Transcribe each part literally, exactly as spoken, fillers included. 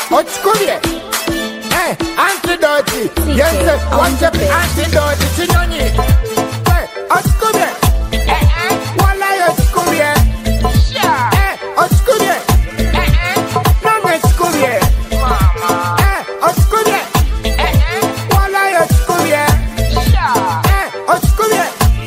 Ochkubye. Hey, antidote. Yes, one step antidote. Chinyonyi. Hey, ochkubye. Wala ochkubye. Hey, ochkubye. Nang ochkubye. Mama. Hey, ochkubye. Wala ochkubye. Hey, ochkubye.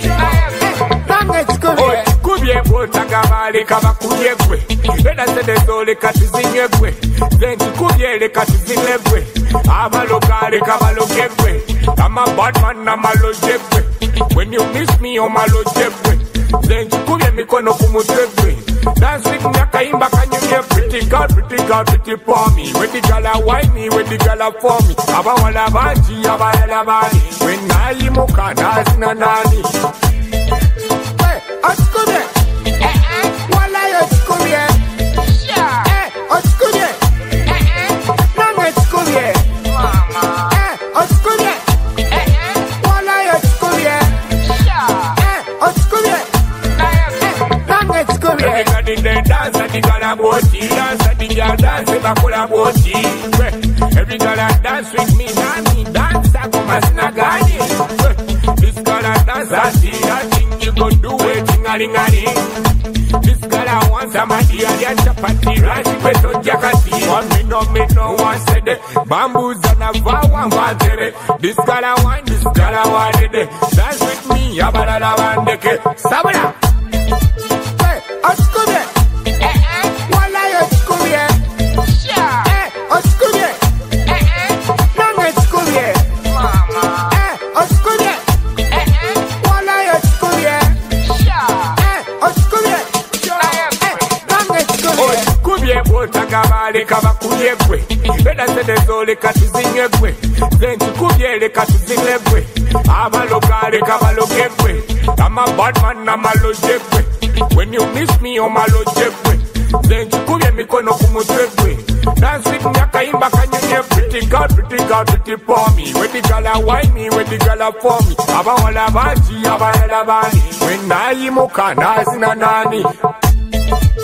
Nang ochkubye. Kubye botagabale kaba kubyegwe. Eda sedezole katizinyegwe. Zenji kubye katizinyegwe. Abalokale kabalogegwe. I'm a bad man, I'm a lojegwe. When you miss me, I'm a lojegwe. Zenji kubye mikono kumutegwe. Dance with me, akaimba kanyumye. Pretty girl, pretty girl, pretty for me. When the girl a wine me, when the girl a for me. Aba wala baji, aba yala bani. When nayi muka, nazi na nani. Hey, ochkubye. Wala ochkubye. Hey, ochkubye. Nang ochkubye. Mama. Hey, ochkubye. Wala ochkubye. Hey, ochkubye. Nang ochkubye. Everybody they dance at the gala boti. Dance at the girl dance with a cola boti. Every girl a dance with me, nani. Dance a come as nagani. This girl a dance at the thing you go do it, ting-a-ling-a-ling. This girl I want somebody a get chapati. Rice with a jakati. One me no me no one said it. Bamboos and a vow one vantere. This girl I want, this girl I want it. Dance with me, yabala la bandeke. Sabala. Hey, ochkubye. Wala ochkubye. Hey, ochkubye. Nang ochkubye. Mama. Hey, ochkubye. Wala ochkubye. Hey, ochkubye. Nang ochkubye. Kubye botagabale kaba kubyegwe. Eda sedezole katizinyegwe. Zenji kubye katizinyegwe. Abalokale kabalogegwe. I'm a bad man, I'm a lojegwe. When you miss me, I'm a lojegwe. Zenji kubye mikono kumutegwe. Dance with me, akaimba kanyunye. Pretty girl, pretty girl, pretty for me. When the girl a wine me, when the girl a for me. Aba wala baji, aba yala bani. When nayi muka, nazi na nani.